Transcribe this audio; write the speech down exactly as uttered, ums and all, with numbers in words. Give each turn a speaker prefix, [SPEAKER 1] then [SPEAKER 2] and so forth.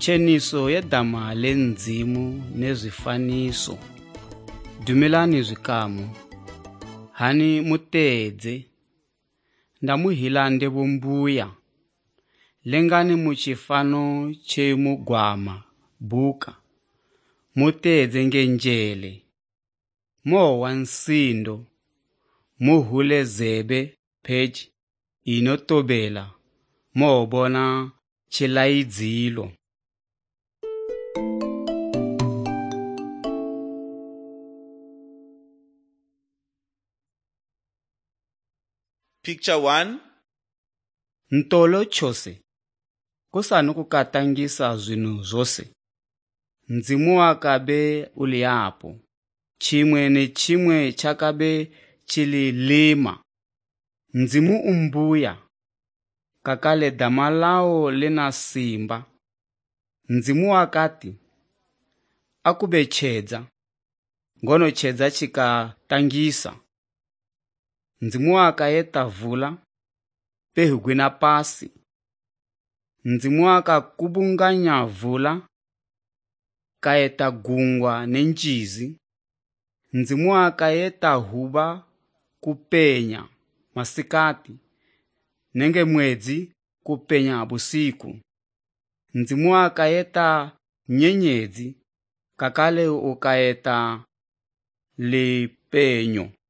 [SPEAKER 1] Cheniso yedama lenzimu nezifaniso. Dumelani zwikamu. Hani mutedze. Ndamuhilande bumbuya. Lengani muchifano che mugwama buka. Mutedze ngenjele. Mo wansindo. Muhule zebe page inotobela. Mo bona chilaidzilo.
[SPEAKER 2] Picture one.
[SPEAKER 1] Ntolo chose. Kusanu kukatangisa zwinu zose. Nzimu wakabe uliapo. Chimwe ne chimwe chakabe chililima. Nzimu umbuya. Kakale damalao lina simba. Nzimu wakati. Akube chedza. Ngono chedza chika tangisa. Nzimu wakayeta vula. Pehugwina pasi. Nzimu wakakubunganya vula. Kayeta gungwa nenjizi. Nzimu wakayeta huba kupenya masikati. Nenge mwezi kupenya busiku. Nzimu wakayeta nyenyezi. Kakale ukayeta lipenyo.